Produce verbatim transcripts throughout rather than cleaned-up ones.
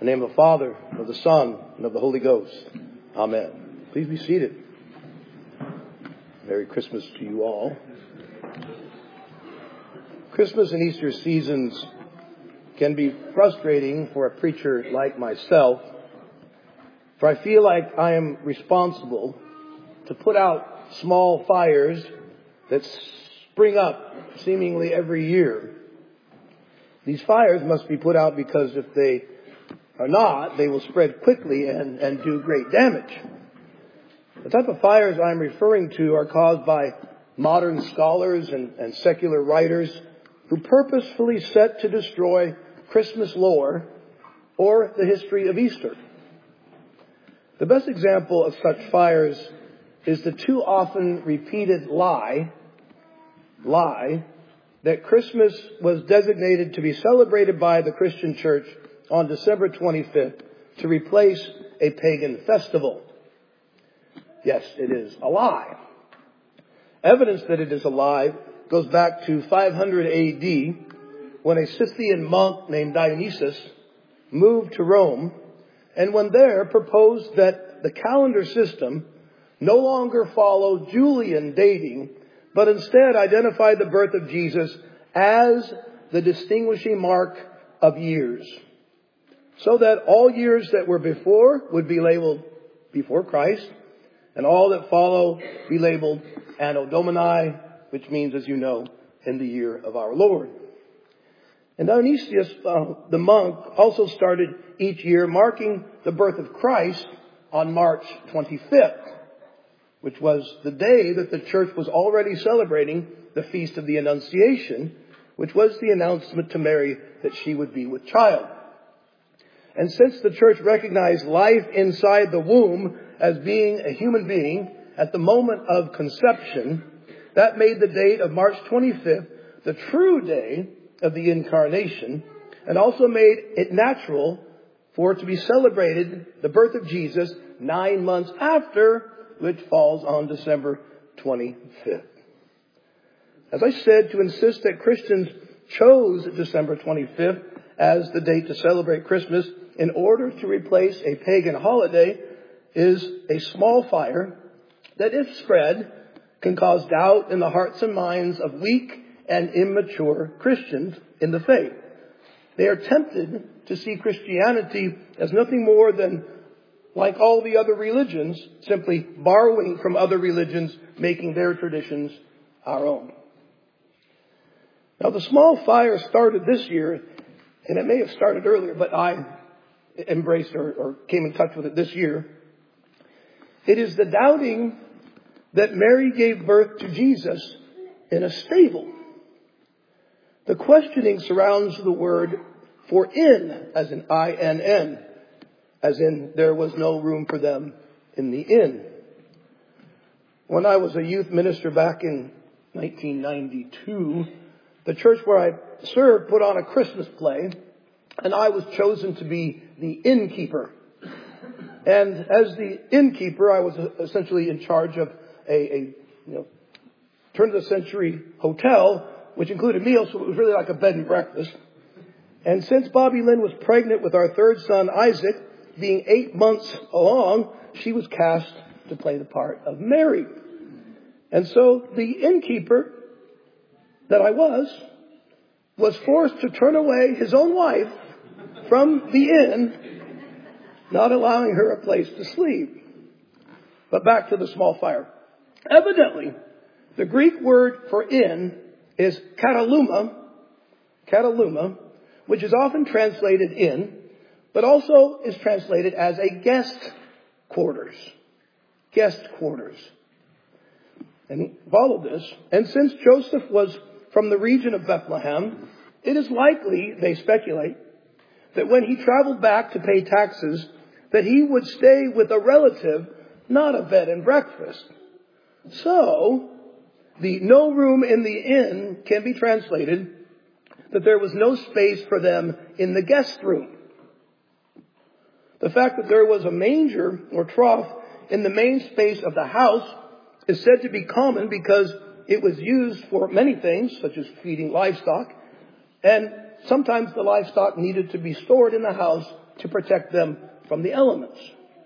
In the name of the Father, and of the Son, and of the Holy Ghost. Amen. Please be seated. Merry Christmas to you all. Christmas and Easter seasons can be frustrating for a preacher like myself, for I feel like I am responsible to put out small fires that spring up seemingly every year. These fires must be put out because if they are not, they will spread quickly and, and do great damage. The type of fires I'm referring to are caused by modern scholars and, and secular writers who purposefully set to destroy Christmas lore or the history of Easter. The best example of such fires is the too often repeated lie, lie, that Christmas was designated to be celebrated by the Christian church on December twenty-fifth to replace a pagan festival. Yes, it is a lie. Evidence that it is a lie goes back to five hundred A D when a Scythian monk named Dionysius moved to Rome and when there proposed that the calendar system no longer follow Julian dating, but instead identify the birth of Jesus as the distinguishing mark of years. So that all years that were before would be labeled before Christ, and all that follow be labeled Anno Domini, which means, as you know, in the year of our Lord. And Dionysius, uh, the monk, also started each year marking the birth of Christ on March twenty-fifth, which was the day that the church was already celebrating the Feast of the Annunciation, which was the announcement to Mary that she would be with child. And since the church recognized life inside the womb as being a human being at the moment of conception, that made the date of March twenty-fifth the true day of the Incarnation, and also made it natural for it to be celebrated, the birth of Jesus, nine months after, which falls on December twenty-fifth. As I said, to insist that Christians chose December twenty-fifth as the date to celebrate Christmas in order to replace a pagan holiday is a small fire that, if spread, can cause doubt in the hearts and minds of weak and immature Christians in the faith. They are tempted to see Christianity as nothing more than, like all the other religions, simply borrowing from other religions, making their traditions our own. Now, the small fire started this year, and it may have started earlier, but I embraced or, or came in touch with it this year. It is the doubting that Mary gave birth to Jesus in a stable. The questioning surrounds the word for inn, as in I N N, as in there was no room for them in the inn. When I was a youth minister back in nineteen ninety-two, the church where I served put on a Christmas play, and I was chosen to be the innkeeper. And as the innkeeper, I was essentially in charge of a, a you know, turn-of-the-century hotel, which included meals, so it was really like a bed and breakfast. And since Bobby Lynn was pregnant with our third son, Isaac, being eight months along, she was cast to play the part of Mary. And so the innkeeper that I was, was forced to turn away his own wife from the inn, not allowing her a place to sleep. But back to the small fire. Evidently, the Greek word for inn is kataluma, kataluma, which is often translated in, but also is translated as a guest quarters. Guest quarters. And he followed this. And since Joseph was from the region of Bethlehem, it is likely, they speculate, that when he traveled back to pay taxes, that he would stay with a relative, not a bed and breakfast. So, the no room in the inn can be translated that there was no space for them in the guest room. The fact that there was a manger or trough in the main space of the house is said to be common because it was used for many things, such as feeding livestock, and sometimes the livestock needed to be stored in the house to protect them from the elements.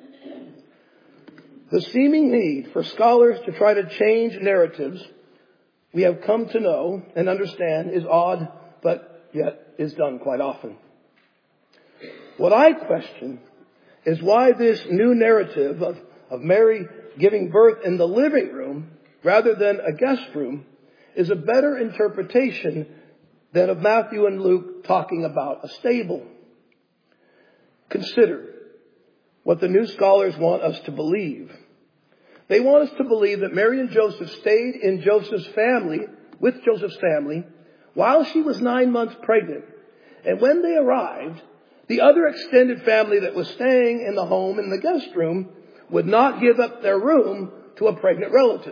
The seeming need for scholars to try to change narratives we have come to know and understand is odd, but yet is done quite often. What I question is why this new narrative of, of Mary giving birth in the living room rather than a guest room is a better interpretation than of Matthew and Luke talking about a stable. Consider what the new scholars want us to believe. They want us to believe that Mary and Joseph stayed in Joseph's family, with Joseph's family, while she was nine months pregnant. And when they arrived, the other extended family that was staying in the home in the guest room would not give up their room to a pregnant relative.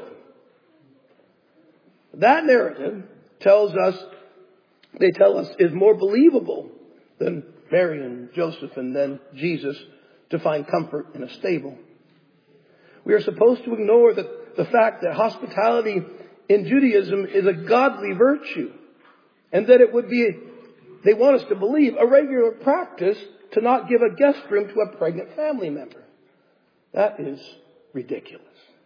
That narrative tells us, they tell us, is more believable than Mary and Joseph and then Jesus to find comfort in a stable. We are supposed to ignore the, the fact that hospitality in Judaism is a godly virtue, and that it would be, they want us to believe, a regular practice to not give a guest room to a pregnant family member. That is ridiculous.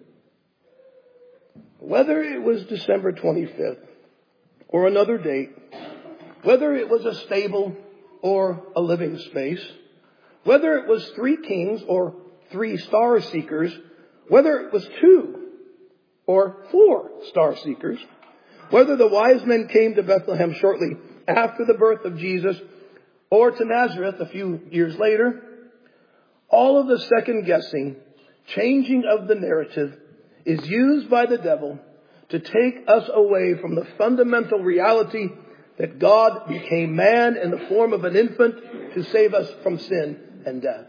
Whether it was December twenty-fifth or another date, whether it was a stable or a living space, whether it was three kings or three star seekers, whether it was two or four star seekers, whether the wise men came to Bethlehem shortly after the birth of Jesus or to Nazareth a few years later, all of the second guessing, changing of the narrative is used by the devil to take us away from the fundamental reality that God became man in the form of an infant to save us from sin and death.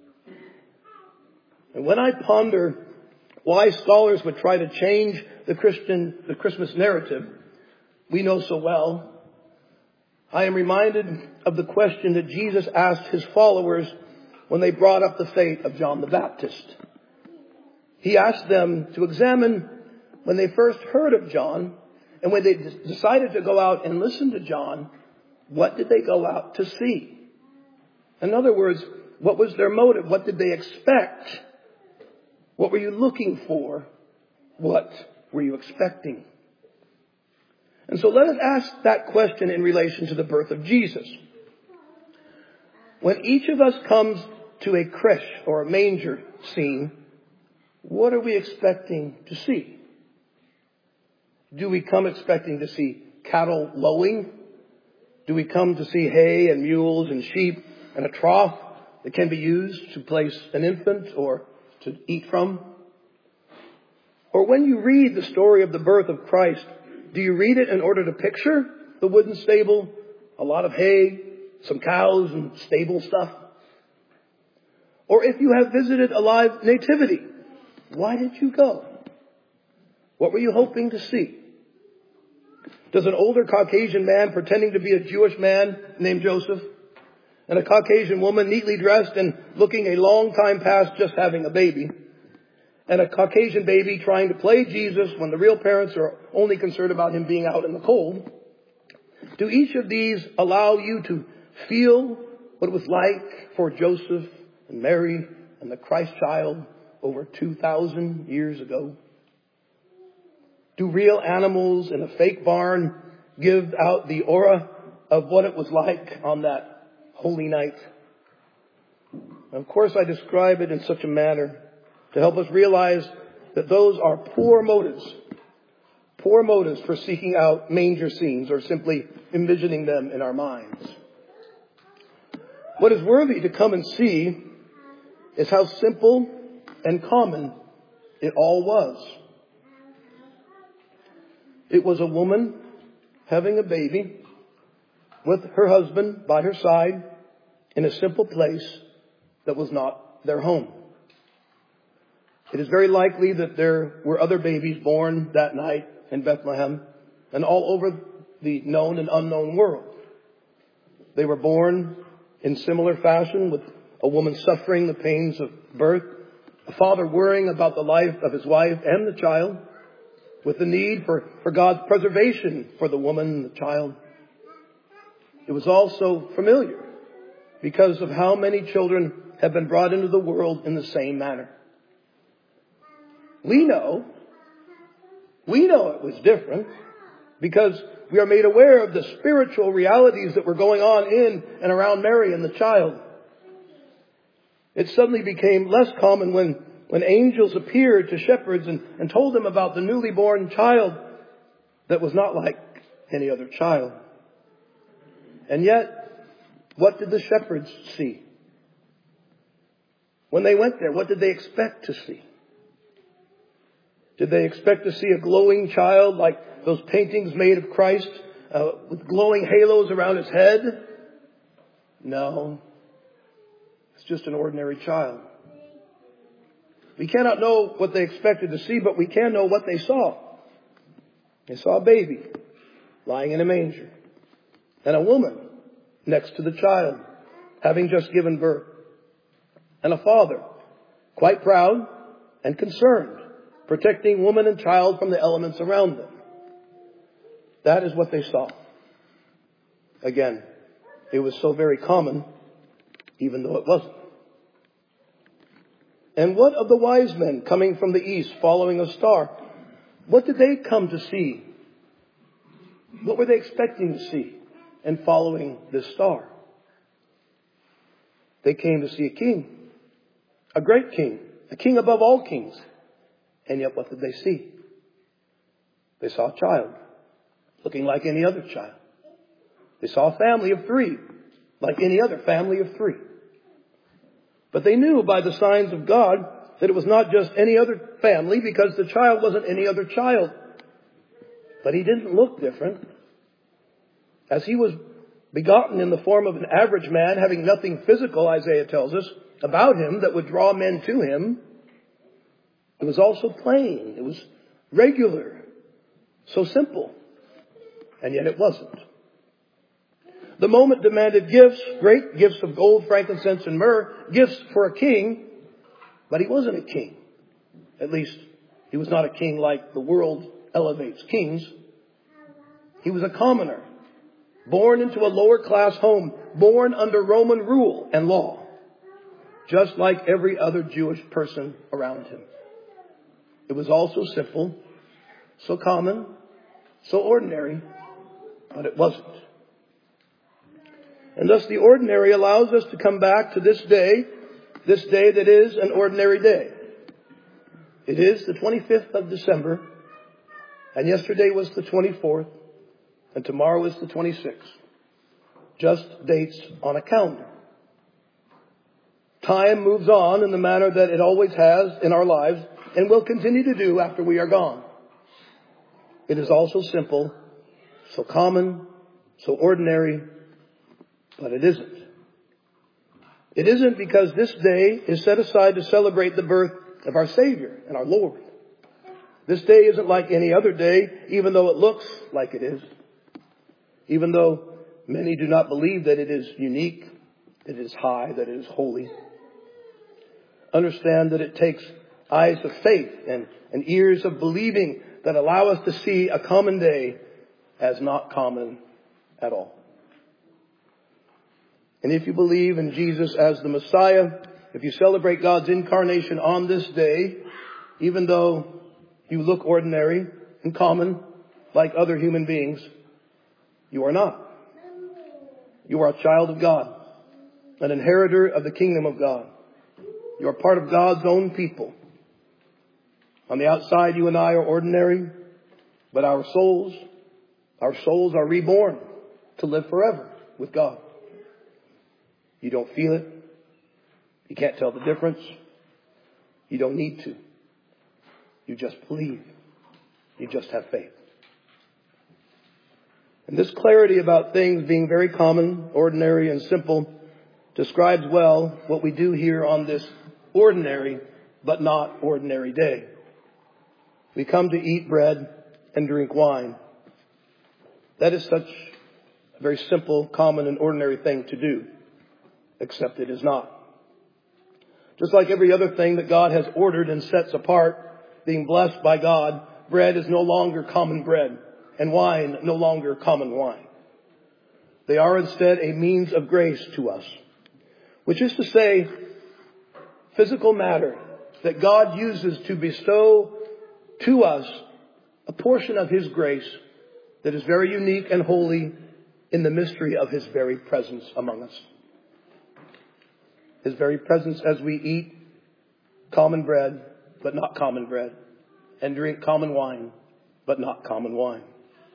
And when I ponder why scholars would try to change the Christian, the Christmas narrative we know so well, I am reminded of the question that Jesus asked his followers when they brought up the fate of John the Baptist. He asked them to examine when they first heard of John and when they decided to go out and listen to John, what did they go out to see? In other words, what was their motive? What did they expect? What were you looking for? What were you expecting? And so let us ask that question in relation to the birth of Jesus. When each of us comes to a creche or a manger scene, what are we expecting to see? Do we come expecting to see cattle lowing? Do we come to see hay and mules and sheep and a trough that can be used to place an infant or to eat from? Or when you read the story of the birth of Christ, do you read it in order to picture the wooden stable, a lot of hay, some cows and stable stuff? Or if you have visited a live nativity, why did you go? What were you hoping to see? Does an older Caucasian man pretending to be a Jewish man named Joseph and a Caucasian woman neatly dressed and looking a long time past just having a baby, and a Caucasian baby trying to play Jesus when the real parents are only concerned about him being out in the cold, do each of these allow you to feel what it was like for Joseph and Mary and the Christ child over two thousand years ago? Do real animals in a fake barn give out the aura of what it was like on that holy night? Of course, I describe it in such a manner to help us realize that those are poor motives. Poor motives for seeking out manger scenes or simply envisioning them in our minds. What is worthy to come and see is how simple and common it all was. It was a woman having a baby with her husband by her side in a simple place that was not their home. It is very likely that there were other babies born that night in Bethlehem and all over the known and unknown world. They were born in similar fashion, with a woman suffering the pains of birth, a father worrying about the life of his wife and the child, with the need for, for God's preservation for the woman and the child. It was all so familiar because of how many children have been brought into the world in the same manner. We know, we know it was different because we are made aware of the spiritual realities that were going on in and around Mary and the child. It suddenly became less common when, when angels appeared to shepherds and, and told them about the newly born child that was not like any other child. And yet, what did the shepherds see? When they went there, what did they expect to see? Did they expect to see a glowing child like those paintings made of Christ uh, with glowing halos around his head? No. It's just an ordinary child. We cannot know what they expected to see, but we can know what they saw. They saw a baby lying in a manger and a woman next to the child having just given birth, and a father quite proud and concerned, protecting woman and child from the elements around them. That is what they saw. Again, it was so very common, even though it wasn't. And what of the wise men coming from the east following a star? What did they come to see? What were they expecting to see and following this star? They came to see a king, a great king, a king above all kings. And yet what did they see? They saw a child looking like any other child. They saw a family of three like any other family of three. But they knew by the signs of God that it was not just any other family because the child wasn't any other child. But he didn't look different. As he was begotten in the form of an average man, having nothing physical, Isaiah tells us, about him that would draw men to him, it was also plain. It was regular. So simple. And yet it wasn't. The moment demanded gifts, great gifts of gold, frankincense, and myrrh, gifts for a king, but he wasn't a king. At least, he was not a king like the world elevates kings. He was a commoner, born into a lower class home, born under Roman rule and law, just like every other Jewish person around him. It was also simple, so common, so ordinary, but it wasn't. And thus the ordinary allows us to come back to this day, this day that is an ordinary day. It is the twenty-fifth of December, and yesterday was the twenty-fourth, and tomorrow is the twenty-sixth. Just dates on a calendar. Time moves on in the manner that it always has in our lives and will continue to do after we are gone. It is also simple, so common, so ordinary, but it isn't. It isn't because this day is set aside to celebrate the birth of our Savior and our Lord. This day isn't like any other day, even though it looks like it is. Even though many do not believe that it is unique, that it is high, that it is holy. Understand that it takes eyes of faith and, and ears of believing that allow us to see a common day as not common at all. And if you believe in Jesus as the Messiah, if you celebrate God's incarnation on this day, even though you look ordinary and common like other human beings, you are not. You are a child of God, an inheritor of the kingdom of God. You are part of God's own people. On the outside, you and I are ordinary, but our souls, our souls are reborn to live forever with God. You don't feel it. You can't tell the difference. You don't need to. You just believe. You just have faith. And this clarity about things being very common, ordinary, and simple describes well what we do here on this ordinary but not ordinary day. We come to eat bread and drink wine. That is such a very simple, common, and ordinary thing to do, except it is not. Just like every other thing that God has ordered and sets apart, being blessed by God, bread is no longer common bread, and wine no longer common wine. They are instead a means of grace to us, which is to say, physical matter that God uses to bestow to us a portion of His grace that is very unique and holy in the mystery of His very presence among us. His very presence as we eat common bread, but not common bread, and drink common wine, but not common wine.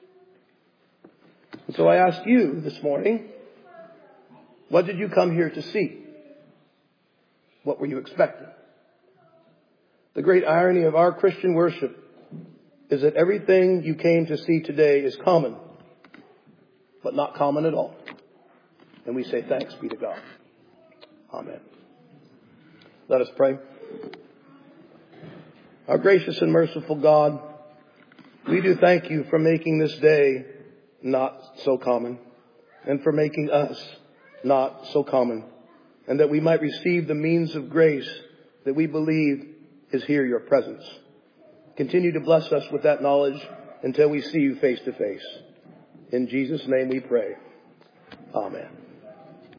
And so I ask you this morning, what did you come here to see? What were you expecting? The great irony of our Christian worship is that everything you came to see today is common, but not common at all. And we say thanks be to God. Amen. Let us pray. Our gracious and merciful God, we do thank you for making this day not so common, and for making us not so common, and that we might receive the means of grace that we believe is here, your presence. Continue to bless us with that knowledge until we see you face to face. In Jesus' name we pray. Amen.